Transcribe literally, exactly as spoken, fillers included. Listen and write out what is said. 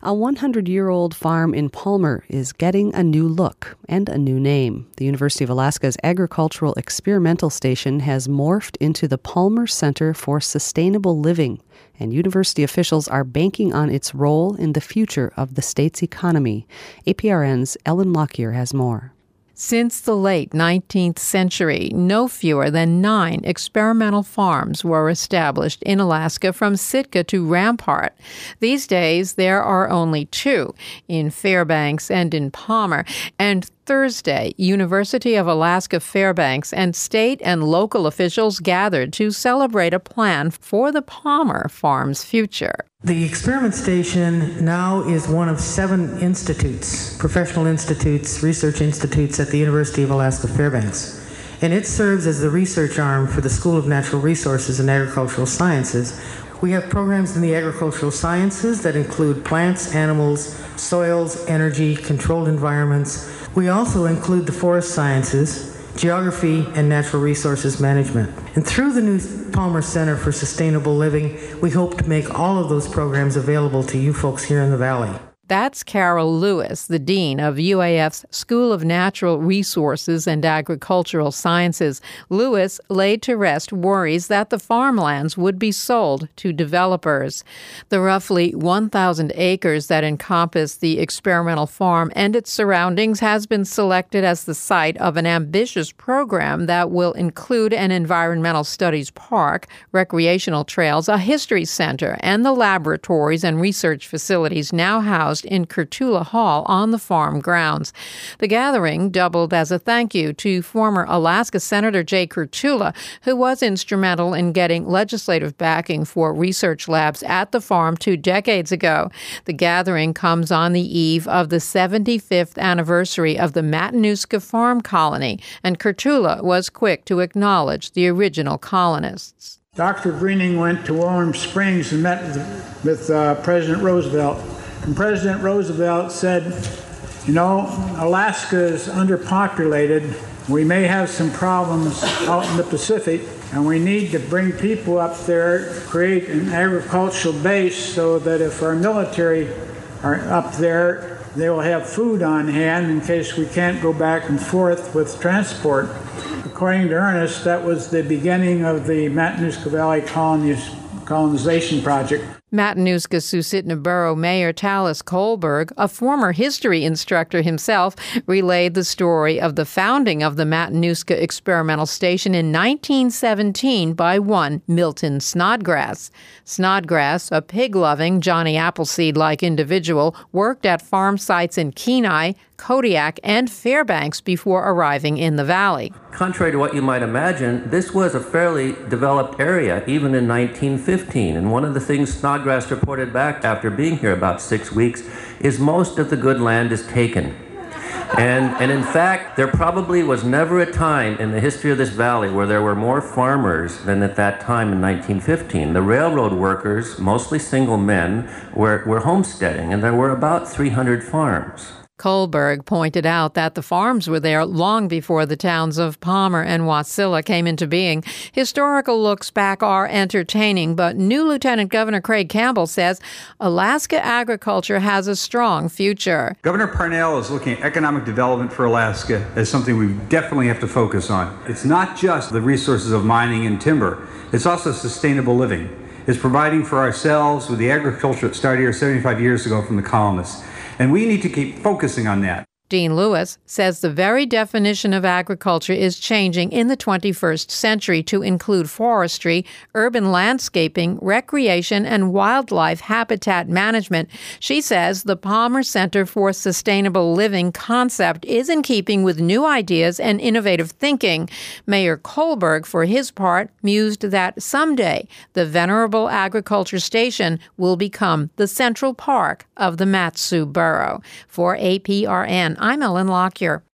A one hundred year old farm in Palmer is getting a new look and a new name. The University of Alaska's Agricultural Experimental Station has morphed into the Palmer Center for Sustainable Living, and university officials are banking on its role in the future of the state's economy. A P R N's Ellen Lockyer has more. Since the late nineteenth century, no fewer than nine experimental farms were established in Alaska from Sitka to Rampart. These days, there are only two, in Fairbanks and in Palmer, and Thursday, University of Alaska Fairbanks and state and local officials gathered to celebrate a plan for the Palmer farm's future. The experiment station now is one of seven institutes, professional institutes, research institutes at the University of Alaska Fairbanks. And it serves as the research arm for the School of Natural Resources and Agricultural Sciences. We have programs in the agricultural sciences that include plants, animals, soils, energy, controlled environments. We also include the forest sciences, geography, and natural resources management. And through the new Palmer Center for Sustainable Living, we hope to make all of those programs available to you folks here in the Valley. That's Carol Lewis, the dean of U A F's School of Natural Resources and Agricultural Sciences. Lewis laid to rest worries that the farmlands would be sold to developers. The roughly one thousand acres that encompass the experimental farm and its surroundings has been selected as the site of an ambitious program that will include an environmental studies park, recreational trails, a history center, and the laboratories and research facilities now housed in Courtula Hall on the farm grounds. The gathering doubled as a thank you to former Alaska Senator Jay Courtula, who was instrumental in getting legislative backing for research labs at the farm two decades ago. The gathering comes on the eve of the seventy-fifth anniversary of the Matanuska Farm Colony, and Courtula was quick to acknowledge the original colonists. Doctor Greening went to Warm Springs and met with, with uh, President Roosevelt. And President Roosevelt said, you know, Alaska is underpopulated. We may have some problems out in the Pacific, and we need to bring people up there, create an agricultural base so that if our military are up there, they will have food on hand in case we can't go back and forth with transport. According to Ernest, that was the beginning of the Matanuska Valley colonization project. Matanuska-Susitna Borough Mayor Talis Kohlberg, a former history instructor himself, relayed the story of the founding of the Matanuska Experimental Station in nineteen seventeen by one Milton Snodgrass. Snodgrass, a pig-loving, Johnny Appleseed-like individual, worked at farm sites in Kenai, Kodiak, and Fairbanks before arriving in the valley. Contrary to what you might imagine, this was a fairly developed area even in nineteen fifteen, and one of the things Snodgrass reported back after being here about six weeks is most of the good land is taken. And, and in fact, there probably was never a time in the history of this valley where there were more farmers than at that time in nineteen fifteen. The railroad workers, mostly single men, were, were homesteading, and there were about three hundred farms. Kohlberg pointed out that the farms were there long before the towns of Palmer and Wasilla came into being. Historical looks back are entertaining, but new Lieutenant Governor Craig Campbell says Alaska agriculture has a strong future. Governor Parnell is looking at economic development for Alaska as something we definitely have to focus on. It's not just the resources of mining and timber. It's also sustainable living. It's providing for ourselves with the agriculture that started here seventy-five years ago from the colonists. And we need to keep focusing on that. Dean Lewis says the very definition of agriculture is changing in the twenty-first century to include forestry, urban landscaping, recreation, and wildlife habitat management. She says the Palmer Center for Sustainable Living concept is in keeping with new ideas and innovative thinking. Mayor Kohlberg, for his part, mused that someday the venerable agriculture station will become the central park of the Mat-Su Borough. For A P R N, I'm Ellen Lockyer.